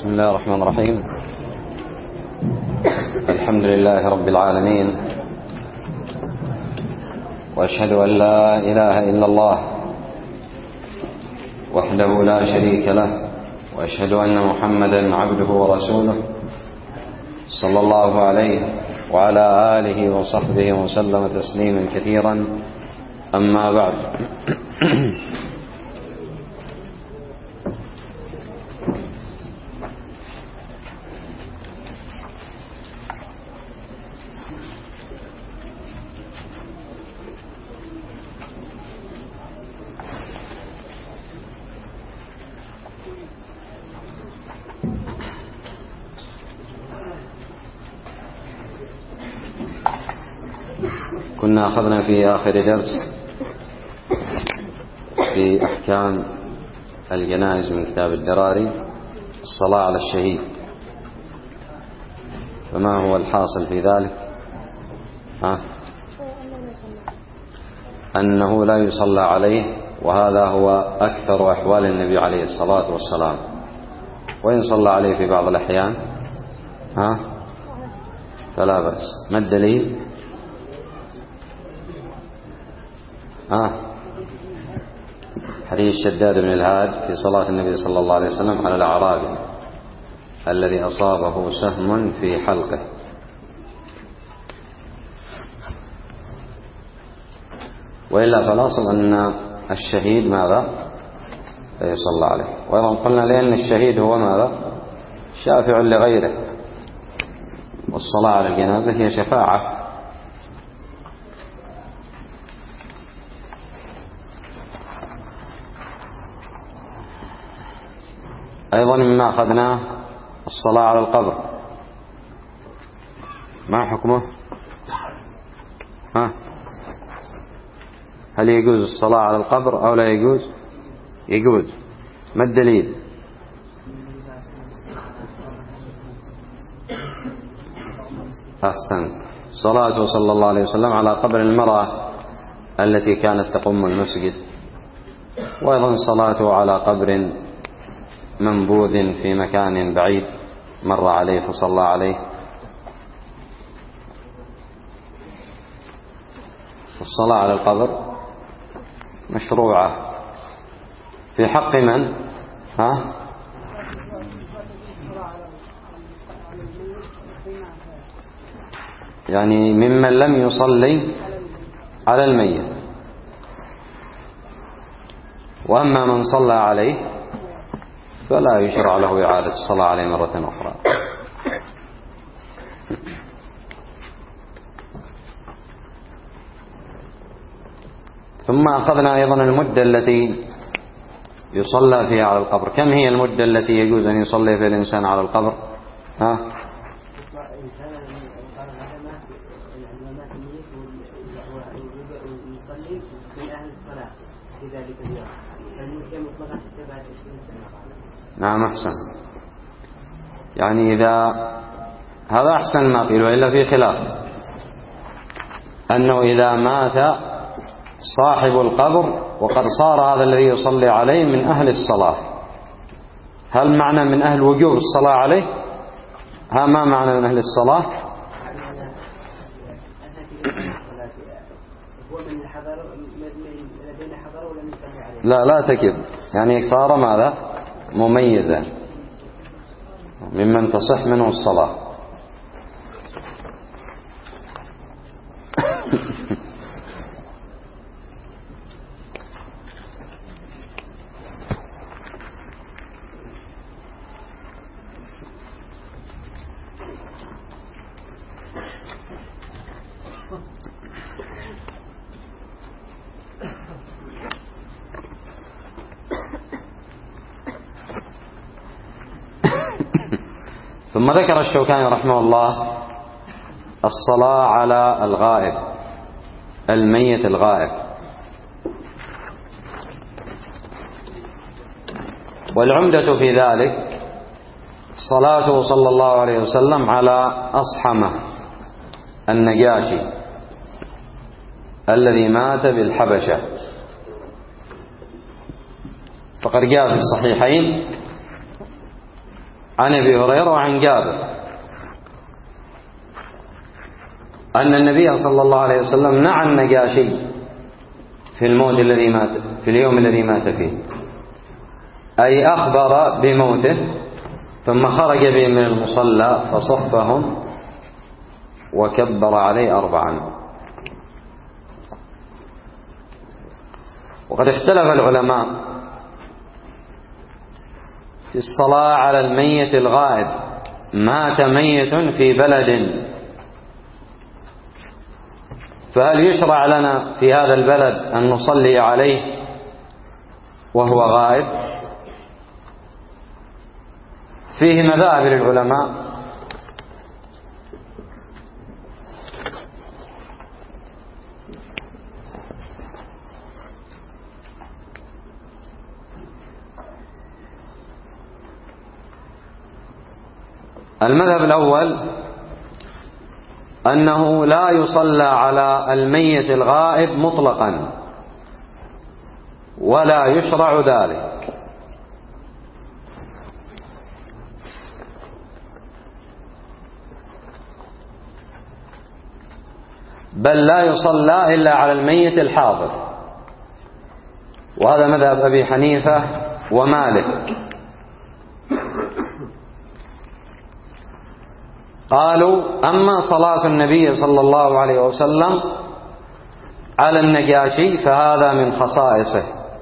بسم الله الرحمن الرحيم. الحمد لله رب العالمين، وأشهد أن لا إله إلا الله وحده لا شريك له، وأشهد أن محمدا عبده ورسوله صلى الله عليه وعلى آله وصحبه وسلم تسليما كثيرا. أما بعد، كنا أخذنا في آخر درس في أحكام الجنائز من كتاب الدراري الصلاة على الشهيد. فما هو الحاصل في ذلك؟ أنه لا يصلى عليه، وهذا هو أكثر أحوال النبي عليه الصلاة والسلام، وإن صلى عليه في بعض الأحيان فلا بأس. ما الدليل؟ حديث شداد بن الهاد في صلاة النبي صلى الله عليه وسلم على الأعرابي الذي أصابه سهم في حلقه. وإلا فالأصل أن الشهيد ماذا؟ لا يصلى عليه. وأيضا قلنا لأن الشهيد هو ماذا؟ شافع لغيره، والصلاة على الجنازة هي شفاعة. أيضا مما أخذناه الصلاة على القبر. ما حكمه؟ هل يجوز الصلاة على القبر أو لا يجوز؟ يجوز. ما الدليل؟ أحسن. صلاته صلى الله عليه وسلم على قبر المرأة التي كانت تقوم المسجد، وأيضا صلاته على قبر منبوذ في مكان بعيد مر عليه فصلى عليه. الصلاة على القبر مشروعة في حق من؟ يعني ممن لم يصلي على الميت. وأما من صلى عليه فلا يشرع له إعادة الصلاة عليه مرة أخرى. ثم أخذنا أيضا المدة التي يصلى فيها على القبر. كم هي المدة التي يجوز أن يصلي فيها الإنسان على القبر؟ نعم، أحسن. يعني إذا هذا أحسن ما قيل، وإلا في خلاف أنه إذا مات صاحب القبر وقد صار هذا الذي يصلي عليه من أهل الصلاة، هل معنى من أهل وجوب الصلاة عليه؟ ما معنى من أهل الصلاة؟ لا تكب، يعني صار ماذا؟ مميزا ممن تصح منه الصلاة. ثم ذكر الشوكاني رحمه الله الصلاة على الغائب، الميت الغائب. والعمدة في ذلك صلاته صلى الله عليه وسلم على أصحمة النجاشي الذي مات بالحبشة. فقد جاء في الصحيحين عن أبي هريرة وعن جابر أن النبي صلى الله عليه وسلم نعى النجاشي في اليوم الذي مات فيه، أي أخبر بموته، ثم خرج بهم من المصلى فصفهم وكبر عليه 4. وقد اختلف العلماء في الصلاة على الميت الغائب. مات ميت في بلد، فهل يشرع لنا في هذا البلد أن نصلي عليه وهو غائب؟ فيه مذاهب للعلماء. المذهب الأول أنه لا يصلى على الميت الغائب مطلقا، ولا يشرع ذلك، بل لا يصلى إلا على الميت الحاضر، وهذا مذهب أبي حنيفة ومالك. قالوا: أما صلاة النبي صلى الله عليه وسلم على النجاشي فهذا من خصائصه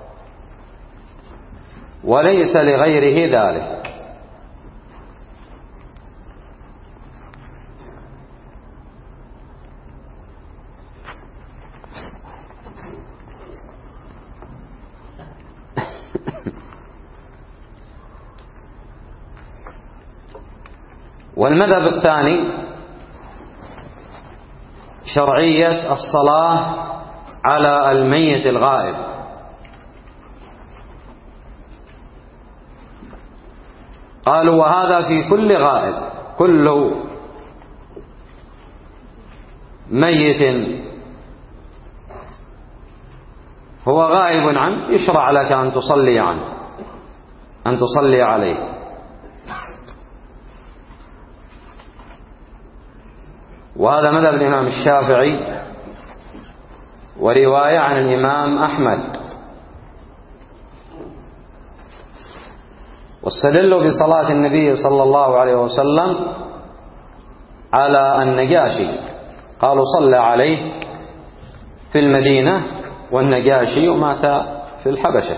وليس لغيره ذلك. والمذهب الثاني شرعية الصلاة على الميت الغائب، قالوا: وهذا في كل غائب، كل ميت هو غائب عنه يشرع لك أن تصلي عنه، أن تصلي عليه. وهذا مذهب الإمام الشافعي ورواية عن الإمام أحمد. واستدلوا بصلاة النبي صلى الله عليه وسلم على النجاشي، قالوا: صلى عليه في المدينة والنجاشي مات في الحبشة.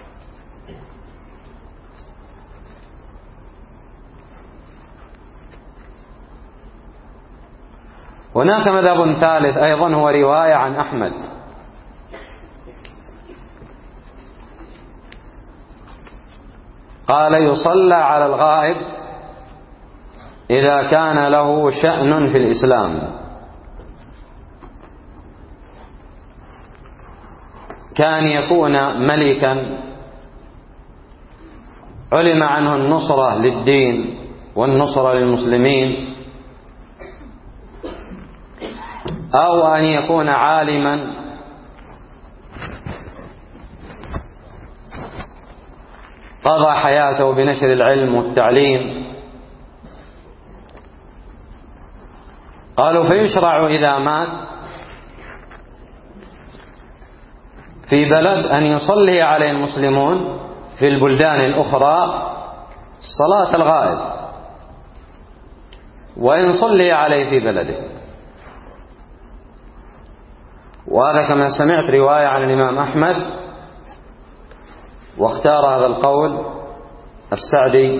هناك مذهب ثالث أيضا هو رواية عن أحمد، قال: يصلى على الغائب إذا كان له شأن في الإسلام، كان يكون ملكا علم عنه النصرة للدين والنصرة للمسلمين، أو أن يكون عالما قضى حياته بنشر العلم والتعليم. قالوا: فيشرع إذا مات في بلد أن يصلي عليه المسلمون في البلدان الأخرى صلاة الغائب، وإن صلي عليه في بلده. وهذا كما سمعت رواية عن الإمام أحمد، واختار هذا القول السعدي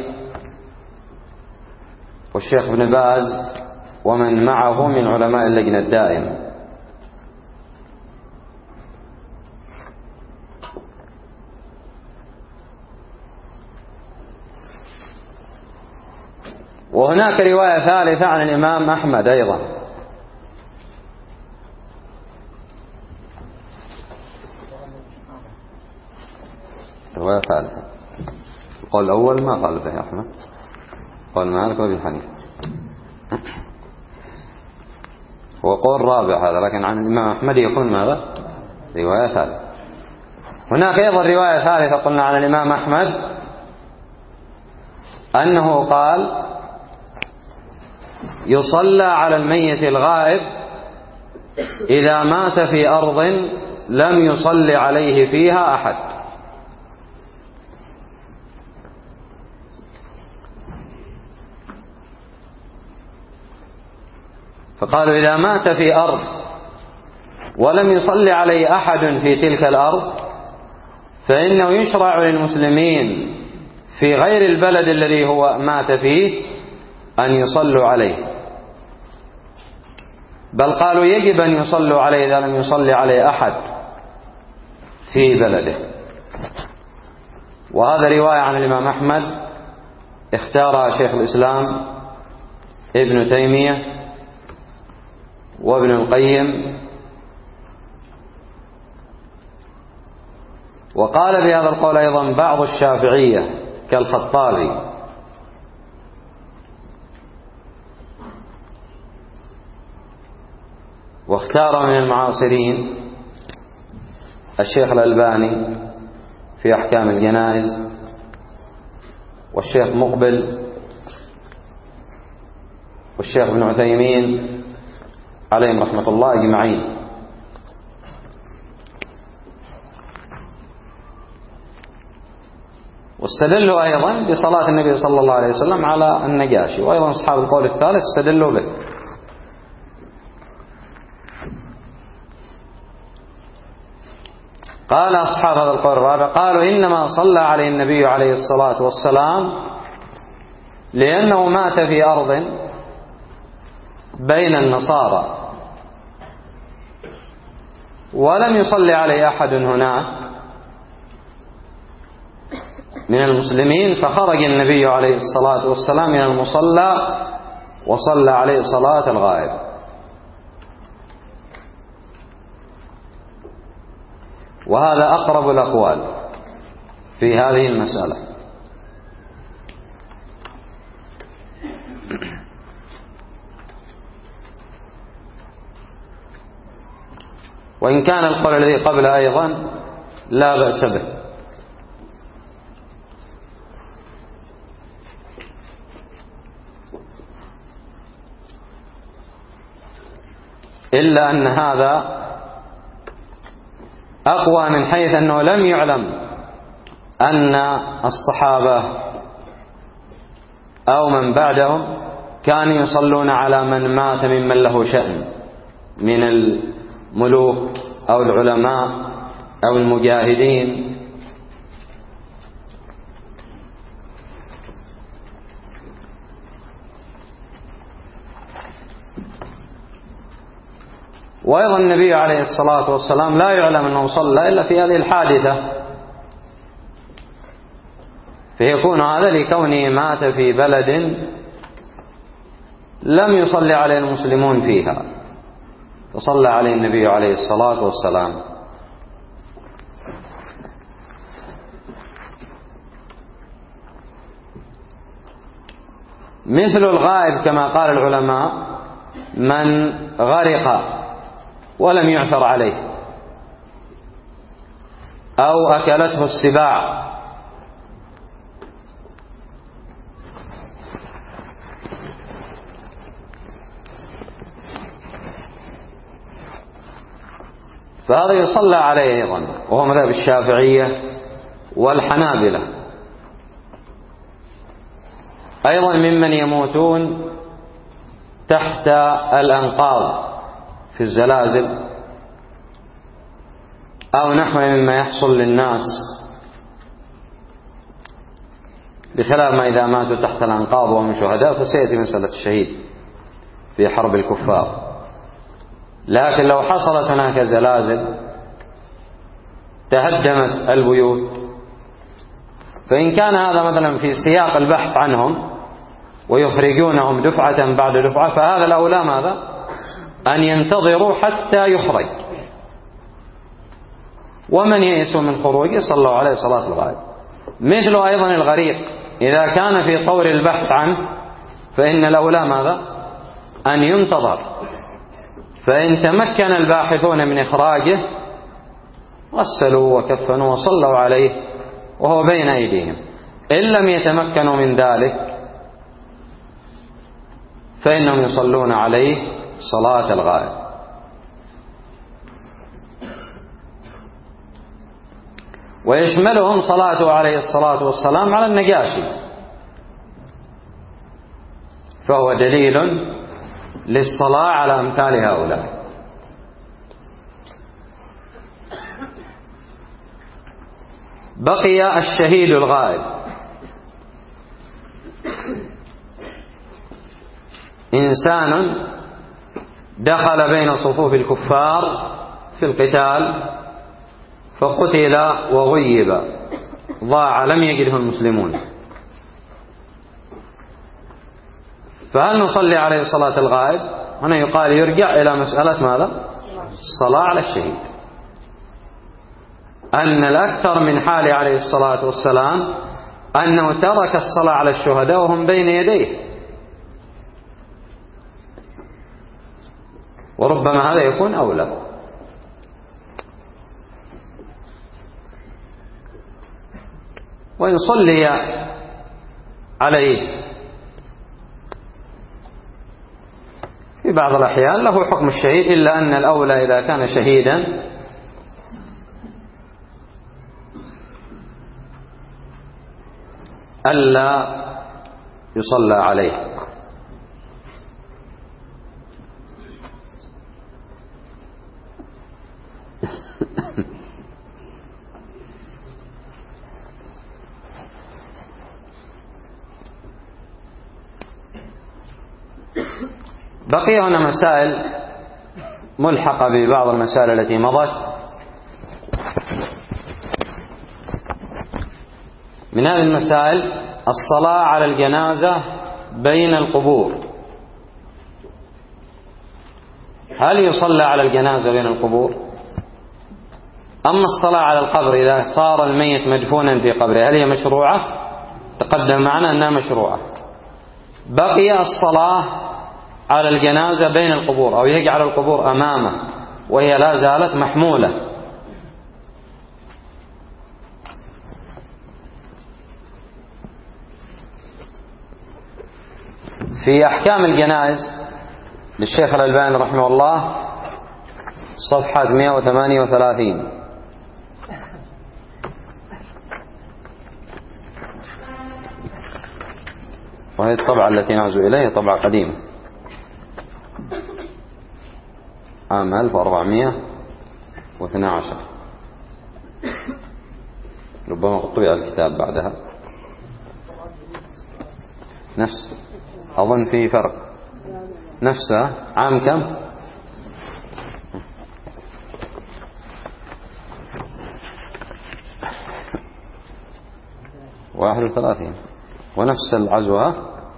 والشيخ ابن باز ومن معه من علماء اللجنة الدائمة. وهناك رواية ثالثة عن الإمام أحمد أيضا، رواية ثالثة. القول الأول ما قال به أحمد، قال مالك وابي حنيفة، هو قول رابع هذا، لكن عن الإمام أحمد يكون ماذا؟ رواية ثالثة. هناك أيضا رواية ثالثة قلنا عن الإمام أحمد، أنه قال يصلى على الميت الغائب إذا مات في أرض لم يصلي عليه فيها أحد. فقالوا إذا مات في أرض ولم يصلي عليه أحد في تلك الأرض فإنه يشرع للمسلمين في غير البلد الذي هو مات فيه أن يصلوا عليه، بل قالوا يجب أن يصلوا عليه إذا لم يصلي عليه أحد في بلده. وهذا رواية عن الإمام أحمد اختارها شيخ الإسلام ابن تيمية وابن القيم، وقال بهذا القول أيضا بعض الشافعية كالخطابي. واختار من المعاصرين الشيخ الألباني في أحكام الجنائز، والشيخ مقبل، والشيخ ابن عثيمين عليهم رحمة الله أجمعين. واستدلوا أيضا بصلاة النبي صلى الله عليه وسلم على النجاشي، وأيضا أصحاب القول الثالث استدلوا به. قال أصحاب هذا القول الرابع قالوا إنما صلى عليه النبي عليه الصلاة والسلام لأنه مات في أرض بين النصارى ولم يصلي عليه أحد هناك من المسلمين، فخرج النبي عليه الصلاة والسلام من المصلى وصلى عليه صلاة الغائب. وهذا أقرب الأقوال في هذه المسألة. وإن كان القول الذي قبل أيضا لا بأس به. إلا أن هذا أقوى من حيث أنه لم يعلم أن الصحابة أو من بعدهم كانوا يصلون على من مات ممن له شأن من الملوك أو العلماء أو المجاهدين. وأيضا النبي عليه الصلاة والسلام لا يعلم أنه صلى إلا في هذه الحادثة، فيكون هذا لكونه مات في بلد لم يصلي عليه المسلمون فيها، فصلى عليه النبي عليه الصلاة والسلام. مثل الغائب كما قال العلماء من غرق ولم يعثر عليه أو أكلته السباع فهذا يصلى عليه أيضا، وهو مذهب الشافعية والحنابلة. أيضا ممن يموتون تحت الأنقاض في الزلازل أو نحو مما يحصل للناس، بخلاف ما إذا ماتوا تحت الأنقاض وهم شهداء فسيأتي مسألة الشهيد في حرب الكفار. لكن لو حصلت هناك زلازل تهدمت البيوت، فإن كان هذا مثلا في سياق البحث عنهم ويخرجونهم دفعة بعد دفعة، فهذا الأولى ماذا؟ أن ينتظروا حتى يخرج، ومن يئس من خروجه صلوا عليه صلاة الغائب. مثل أيضا الغريق إذا كان في طور البحث عنه فإن الأولى ماذا؟ أن ينتظر، فإن تمكن الباحثون من إخراجه غسلوا وكفنوا وصلوا عليه وهو بين أيديهم. إن لم يتمكنوا من ذلك فإنهم يصلون عليه صلاة الغائب. ويشملهم صلاته عليه الصلاة والسلام على النجاشي، فهو دليل للصلاة على أمثال هؤلاء. بقي الشهيد الغائب. إنسان دخل بين صفوف الكفار في القتال فقتل وغيب، ضاع، لم يجده المسلمون، فهل نصلي عليه صلاة الغائب؟ هنا يقال يرجع إلى مسألة ماذا؟ الصلاة على الشهيد، أن الأكثر من حال عليه الصلاة والسلام أنه ترك الصلاة على الشهداء وهم بين يديه، وربما هذا يكون أولى. وإن صلي عليه في بعض الأحيان له حكم الشهيد، إلا أن الأولى إذا كان شهيدا ألا يصلى عليه. بقي هنا مسائل ملحقة ببعض المسائل التي مضت. من هذه المسائل الصلاة على الجنازة بين القبور. هل يصلى على الجنازة بين القبور؟ أما الصلاة على القبر إذا صار الميت مدفونا في قبره هل هي مشروعة؟ تقدم معنا أنها مشروعة. بقي الصلاة على الجنازة بين القبور، أو يجعل القبور أمامه وهي لا زالت محمولة. في أحكام الجنائز للشيخ الألباني رحمه الله صفحة 138، وهي الطبعة التي نعزو إليها طبعة قديمة عام 1412، ربما طبع الكتاب بعدها نفس، أظن في فرق، نفسه عام كم؟ واحد 31 ونفس العزوة.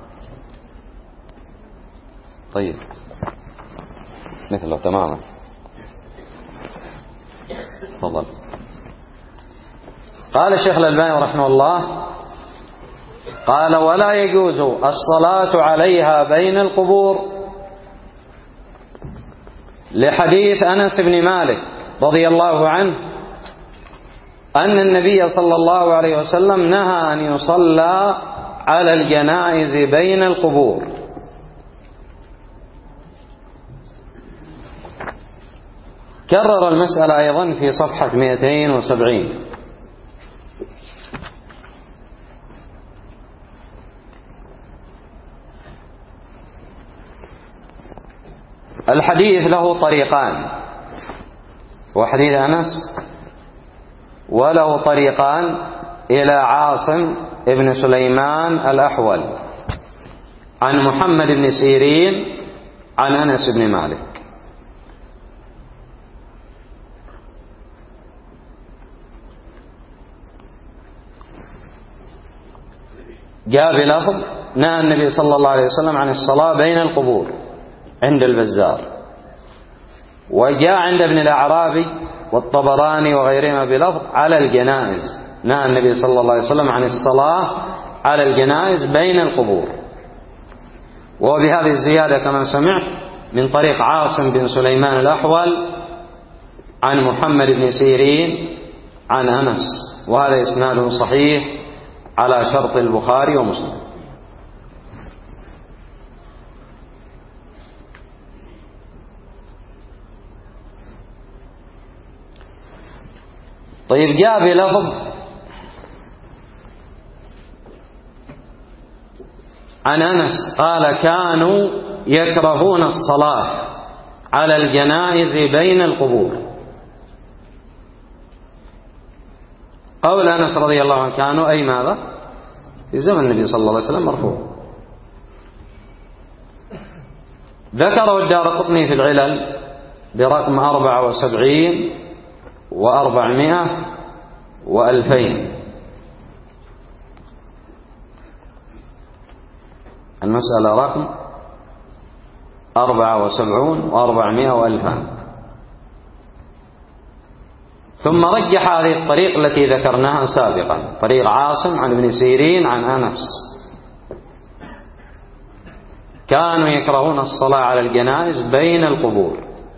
طيب مثله تماما. تفضل. قال الشيخ الألباني رحمه الله قال: ولا يجوز الصلاة عليها بين القبور لحديث أنس بن مالك رضي الله عنه أن النبي صلى الله عليه وسلم نهى أن يصلى على الجنائز بين القبور. كرر المسألة أيضا في صفحة 270. الحديث له طريقان، وحديث أنس، وله طريقان إلى عاصم ابن سليمان الأحول عن محمد بن سيرين عن أنس بن مالك. جاء بلفظ: نهى النبي صلى الله عليه وسلم عن الصلاة بين القبور عند البزار. وجاء عند ابن الأعرابي والطبراني وغيرهما بلفظ: على الجنائز، نهى النبي صلى الله عليه وسلم عن الصلاة على الجنائز بين القبور. وبهذه الزيادة كما سمعت من طريق عاصم بن سليمان الأحول عن محمد بن سيرين عن أنس، وهذا إسناد صحيح على شرط البخاري ومسلم. طيب جاء بلفظ عن أنس قال كانوا يكرهون الصلاة على الجنائز بين القبور. قول أنس رضي الله عنه كانوا أي ماذا؟ في زمن النبي صلى الله عليه وسلم مرفوع. ذكره الدارقطني في العلل برقم 74 و400 و2000. المسألة رقم 74 و400 و2000. ثم رجح هذه الطريق التي ذكرناها سابقا، طريق عاصم عن ابن سيرين عن أنس كانوا يكرهون الصلاة على الجنائز بين القبور.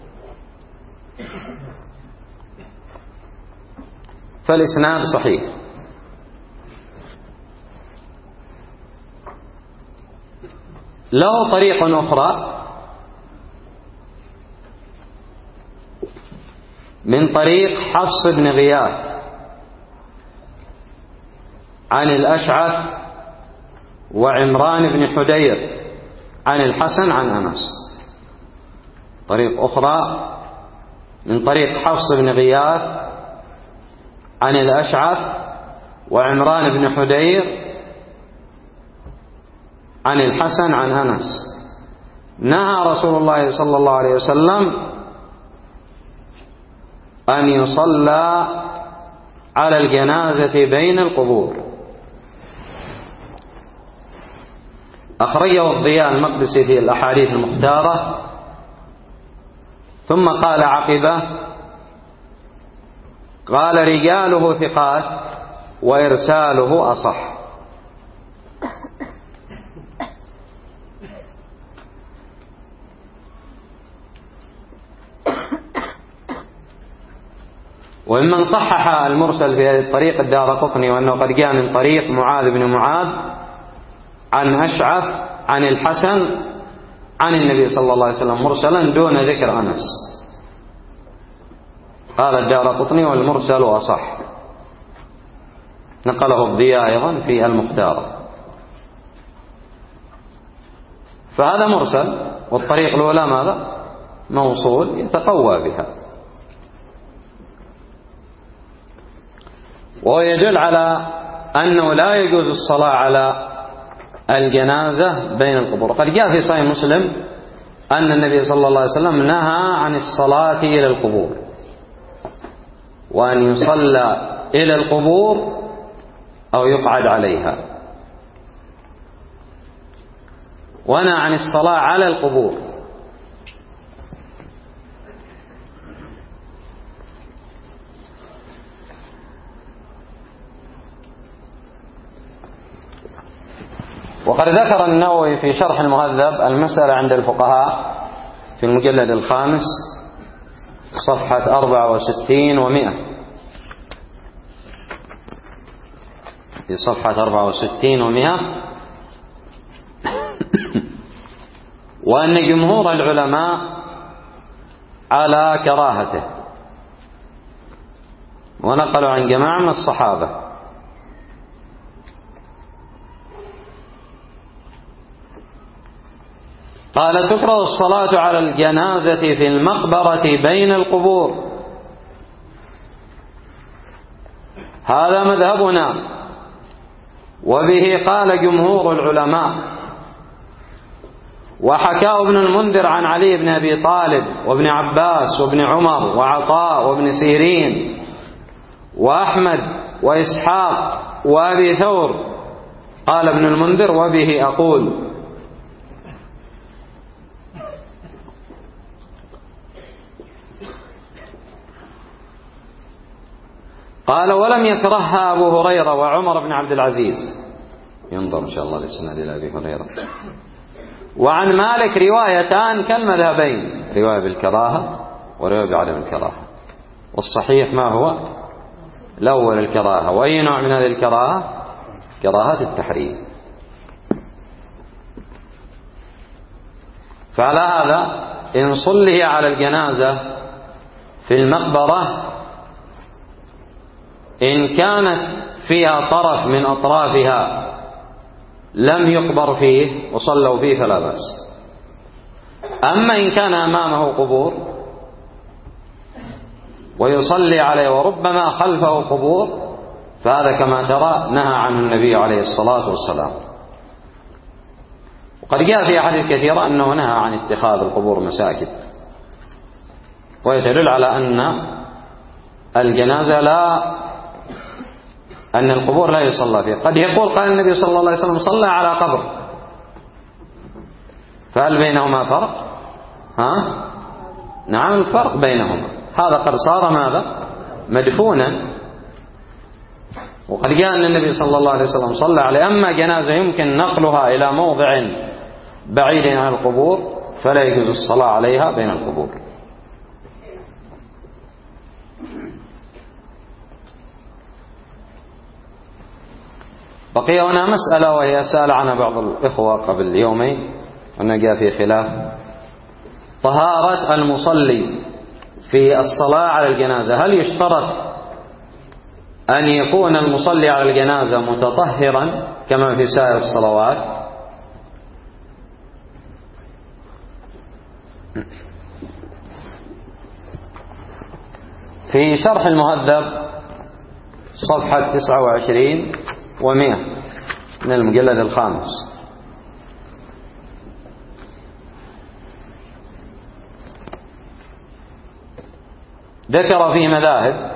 فالإسناد صحيح. له طريق أخرى من طريق حفص بن غياث عن الأشعث وعمران بن حدير عن الحسن عن أنس. طريق أخرى من طريق حفص بن غياث عن الأشعث وعمران بن حدير عن الحسن عن أنس نهى رسول الله صلى الله عليه وسلم أن يصلى على الجنازة بين القبور. أخرجه الضياء المقدسي في الأحاديث المختارة. ثم قال عقبه قال رجاله ثقات وإرساله أصح. وممن صحح المرسل في طريق الدارقطني وأنه قد جاء من طريق معاذ بن معاذ عن أشعث عن الحسن عن النبي صلى الله عليه وسلم مرسلا دون ذكر أنس. قال الدارقطني والمرسل أصح. نقله الضياء أيضا في المختار. فهذا مرسل، والطريق الأولى ماذا؟ موصول يتقوى بها. ويدل على أنه لا يجوز الصلاة على الجنازة بين القبور. قد جاء في صحيح مسلم أن النبي صلى الله عليه وسلم نهى عن الصلاة إلى القبور، وأن يصلى إلى القبور أو يقعد عليها، ونهى عن الصلاة على القبور. وقد ذكر النووي في شرح المهذب المسألة عند الفقهاء في المجلد الخامس صفحة 64 و100، في صفحة 64 و100 وأن جمهور العلماء على كراهته، ونقلوا عن جماعة من الصحابة. قال تكره الصلاة على الجنازة في المقبرة بين القبور، هذا مذهبنا، وبه قال جمهور العلماء. وحكاه ابن المنذر عن علي بن أبي طالب وابن عباس وابن عمر وعطاء وابن سيرين وأحمد وإسحاق وأبي ثور. قال ابن المنذر وبه أقول. قال ولم يكرهها أبو هريرة وعمر بن عبد العزيز. ينظر إن شاء الله للسند إلى أبي هريرة. وعن مالك روايتان كالمذهبين، رواية بالكراهة ورواية بعدم الكراهة. والصحيح ما هو؟ الأول الكراهة. وأي نوع من هذه الكراهة؟ كراهة التحريم. فعلى هذا إن صلي على الجنازة في المقبرة إن كانت فيها طرف من أطرافها لم يقبر فيه وصلوا فيه فلا بأس. أما إن كان أمامه قبور ويصلي عليه وربما خلفه قبور فهذا كما ترى نهى عنه النبي عليه الصلاة والسلام. وقد جاء في أحاديث كثيرة أنه نهى عن اتخاذ القبور مساجد، ويدل على أن الجنازة أن القبور لا يصلى فيها. قد يقول قال النبي صلى الله عليه وسلم صلى على قبر، فهل بينهما فرق؟ نعم الفرق بينهما، هذا قد صار ماذا؟ مدفونا. وقد جاء أن النبي صلى الله عليه وسلم صلى عليه. أما جنازة يمكن نقلها إلى موضع بعيد عن القبور فلا يجوز الصلاة عليها بين القبور. بقي هنا مسألة وهي سأل عنها بعض الإخوة قبل يومين وأن جاء في خلاف: طهارة المصلي في الصلاة على الجنازة، هل يشترط أن يكون المصلي على الجنازة متطهرا كما في سائر الصلوات؟ في شرح المهذب صفحة 29 و100 من المجلد الخامس ذكر فيه مذاهب.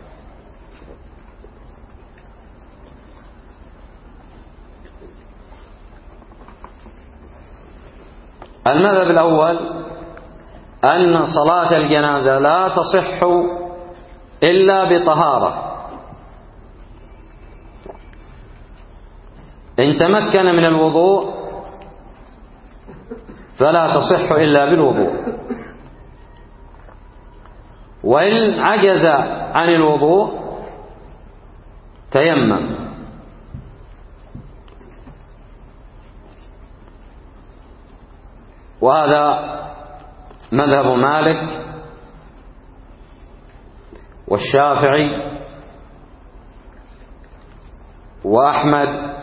المذهب الأول أن صلاة الجنازة لا تصح إلا بطهارة. إن تمكن من الوضوء فلا تصح إلا بالوضوء، وإن عجز عن الوضوء تيمم. وهذا مذهب مالك والشافعي وأحمد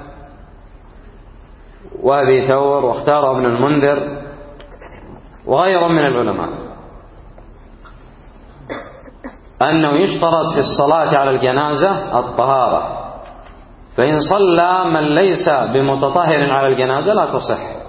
وأبي ثور، واختار ابن المنذر وغيره من العلماء أنه يشترط في الصلاة على الجنازة الطهارة، فإن صلى من ليس بمتطهر على الجنازة لا تصح.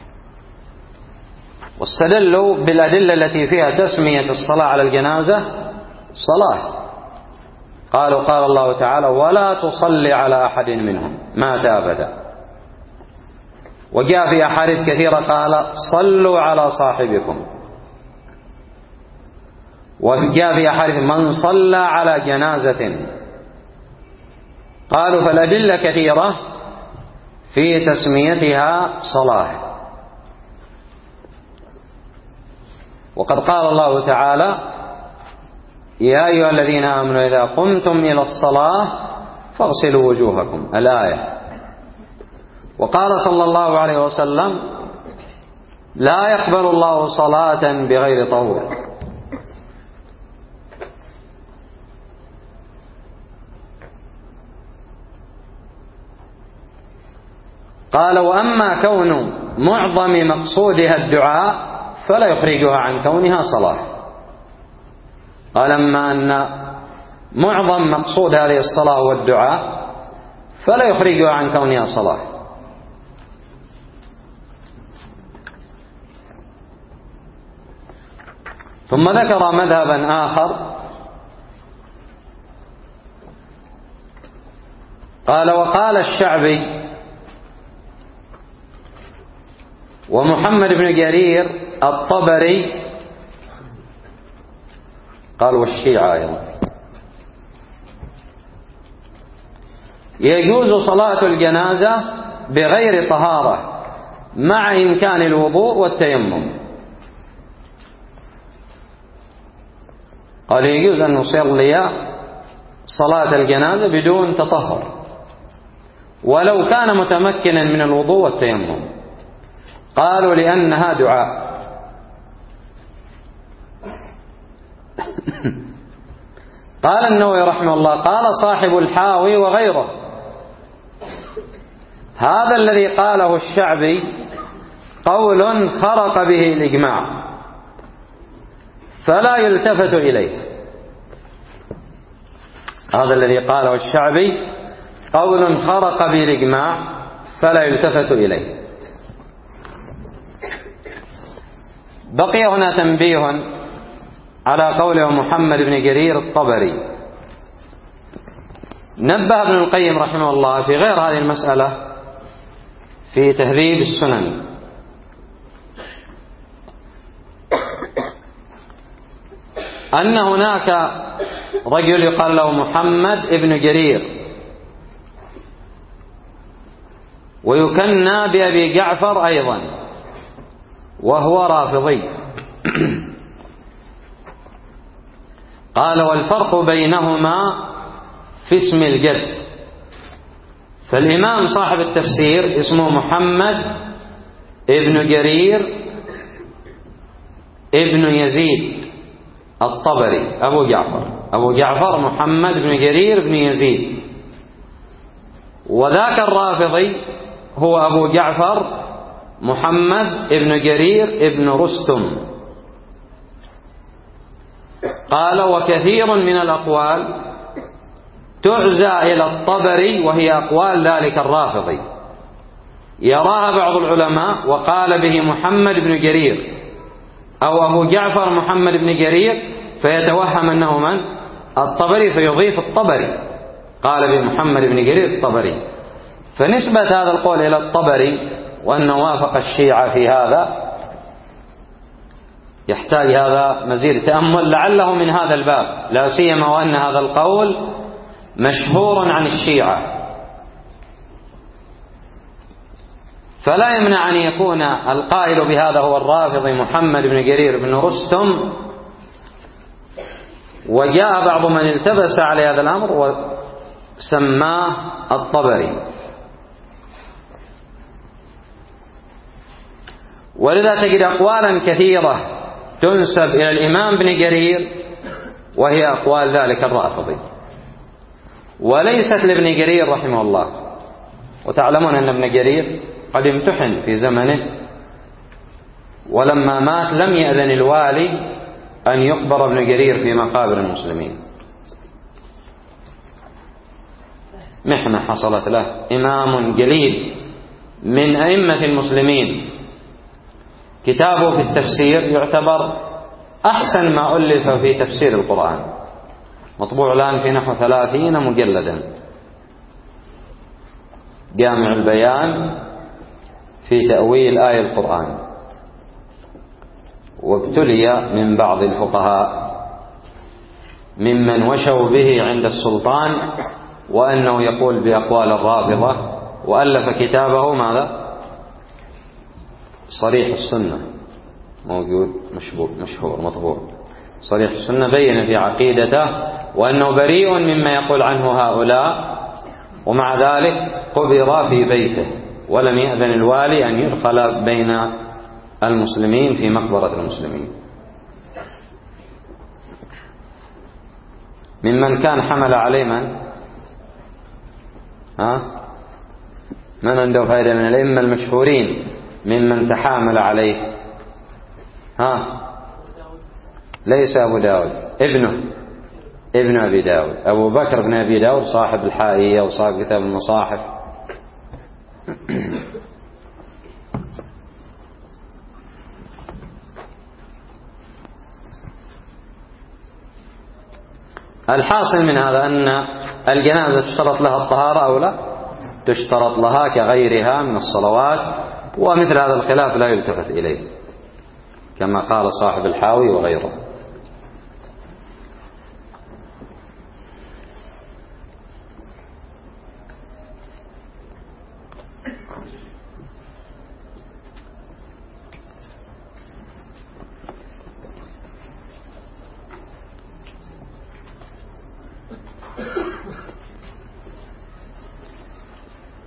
واستدلوا بالأدلة التي فيها تسمية الصلاة على الجنازة صلاة. قالوا قال الله تعالى: ولا تصلي على أحد منهم مات أبدا. وجاء في أحاديث كثيرة قال: صلوا على صاحبكم. وجاء في أحاديث: من صلى على جنازة. قالوا فالأدلة كثيرة في تسميتها صلاة. وقد قال الله تعالى: يا أيها الذين آمنوا إذا قمتم إلى الصلاة فاغسلوا وجوهكم، الآية. وقال صلى الله عليه وسلم: لا يقبل الله صلاة بغير طهور. قال: وأما كون معظم مقصودها الدعاء فلا يخرجها عن كونها صلاة. قال: أما أن معظم مقصود هذه الصلاة والدعاء فلا يخرجها عن كونها صلاة. ثم ذكر مذهبا آخر قال: وقال الشعبي ومحمد بن جرير الطبري، قال والشيعة أيضا، يجوز صلاة الجنازة بغير طهارة مع إمكان الوضوء والتيمم. قال يجوز أن نصلي صلاة الجنازة بدون تطهر، ولو كان متمكنا من الوضوء والتيمم. قالوا لأنها دعاء. قال النووي رحمه الله: قال صاحب الحاوي وغيره: هذا الذي قاله الشعبي قول خرق به الإجماع فلا يلتفت إليه. هذا الذي قاله الشعبي قول خرق به الإجماع فلا يلتفت إليه. بقي هنا تنبيه على قوله محمد بن جرير الطبري. نبه ابن القيم رحمه الله في غير هذه المسألة في تهذيب السنن أن هناك رجل يقال له محمد بن جرير ويكنى بأبي جعفر أيضا، وهو رافضي. قال: والفرق بينهما في اسم الجد. فالإمام صاحب التفسير اسمه محمد ابن جرير ابن يزيد الطبري أبو جعفر محمد بن جرير بن يزيد، وذاك الرافضي هو أبو جعفر محمد ابن جرير ابن رستم. قال: وكثير من الأقوال تعزى إلى الطبري وهي أقوال ذلك الرافضي، يراها بعض العلماء وقال به محمد بن جرير أو أبو جعفر محمد بن جرير فيتوهم أنه من؟ الطبري، فيضيف الطبري، قال به محمد بن جرير الطبري. فنسبة هذا القول إلى الطبري وأنه وافق الشيعة في هذا يحتاج هذا مزيد تأمل، لعله من هذا الباب، لا سيما وأن هذا القول مشهور عن الشيعة. فلا يمنع أن يكون القائل بهذا هو الرافضي محمد بن جرير بن رستم، وجاء بعض من التبس على هذا الأمر وسماه الطبري. ولذا تجد أقوالا كثيرة تنسب إلى الإمام بن جرير وهي أقوال ذلك الرافضي، وليست لابن جرير رحمه الله. وتعلمون أن ابن جرير قد امتحن في زمنه، ولما مات لم يأذن الوالي أن يقبر ابن جرير في مقابر المسلمين. محنة حصلت له، إمام جليل من أئمة المسلمين، كتابه في التفسير يعتبر أحسن ما ألف في تفسير القرآن، مطبوع الآن في نحو 30 مجلدا، جامع البيان في تأويل آية القرآن. وابتلي من بعض الفقهاء ممن وشوا به عند السلطان وأنه يقول بأقوال الرافضة، وألف كتابه ماذا؟ صريح السنة، موجود مشهور مطبوع. صريح السنة بين في عقيدته وأنه بريء مما يقول عنه هؤلاء، ومع ذلك قبر في بيته ولم يأذن الوالي أن يدخل بين المسلمين في مقبرة المسلمين. ممن كان حمل عليه من عنده فائدة من الأئمة المشهورين ممن تحامل عليه؟ ليس أبو داود، ابن أبي داود، أبو بكر بن أبي داود صاحب الحائية وصاحب كتاب المصاحف. الحاصل من هذا أن الجنازة تشترط لها الطهارة أو لا؟ تشترط لها كغيرها من الصلوات، ومثل هذا الخلاف لا يلتفت إليه كما قال صاحب الحاوي وغيره.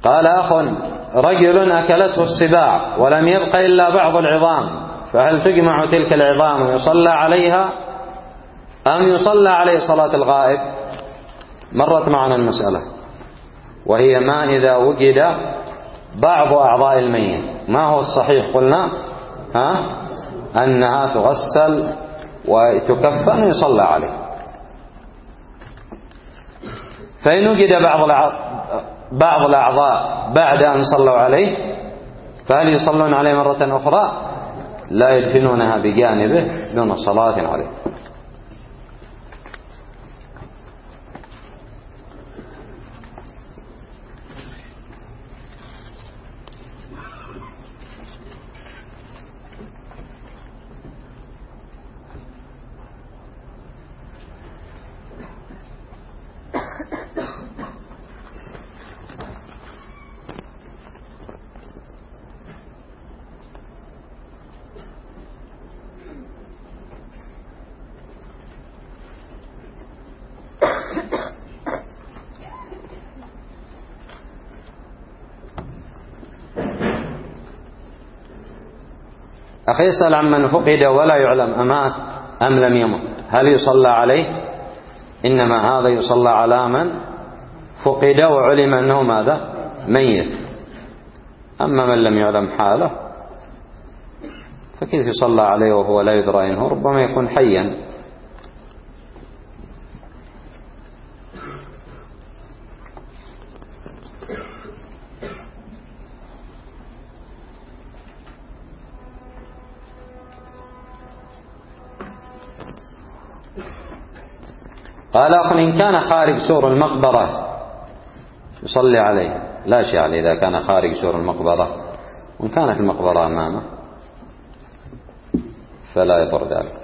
قال أخ رجل أكلته السباع ولم يبق إلا بعض العظام، فهل تجمع تلك العظام ويصلى عليها أم يصلى عليه صلاة الغائب؟ مرت معنا المسألة، وهي ما إذا وجد بعض أعضاء الميت. ما هو الصحيح؟ قلنا أنها تغسل وتكفن ويصلى عليه. فإن وجد بعض الأعضاء بعد أن صلوا عليه فهل يصلون عليه مرة أخرى؟ لا، يدفنونها بجانبه دون صلاة عليه. أخي يسأل عمن فقد ولا يعلم أمات أم لم يمت، هل يصلى عليه؟ إنما هذا يصلى على من فقد وعلم أنه ماذا؟ ميت. أما من لم يعلم حاله فكيف يصلى عليه وهو لا يدرى إنه ربما يكون حيا. قال أخ إن كان خارج سور المقبرة يصلي عليه، لا شيء عليه إذا كان خارج سور المقبرة، وإن كانت المقبرة أمامه فلا يضر ذلك.